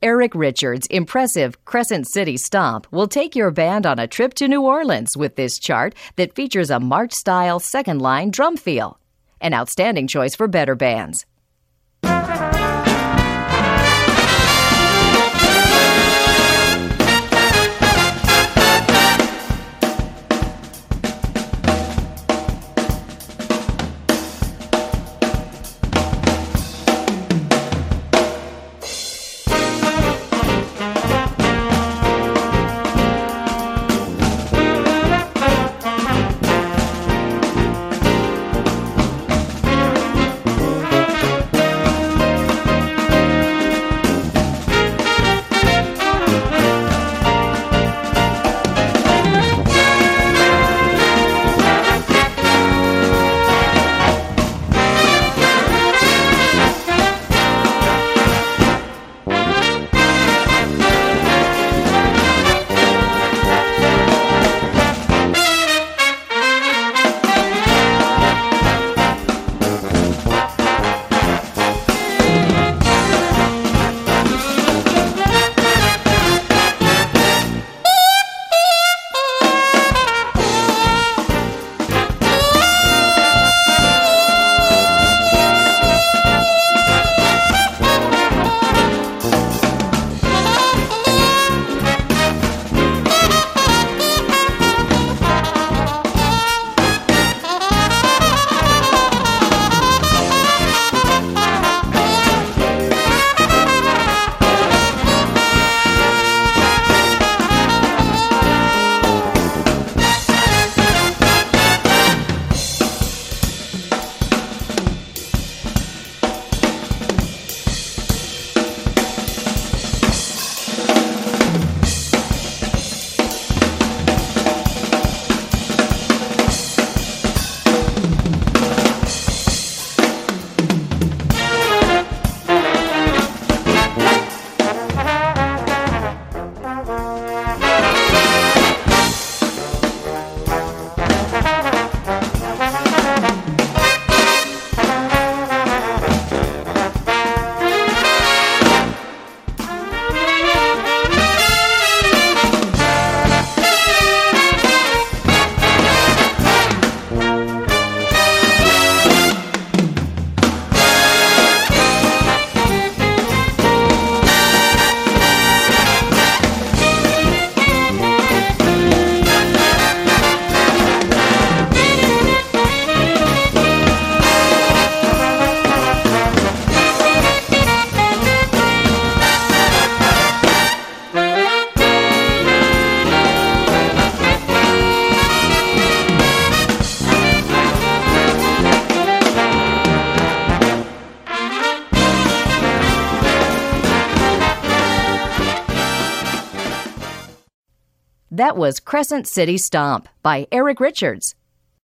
Eric Richards' impressive Crescent City Stomp will take your band on a trip to New Orleans with this chart that features a march-style second-line drum feel. An outstanding choice for better bands. That was Crescent City Stomp by Eric Richards.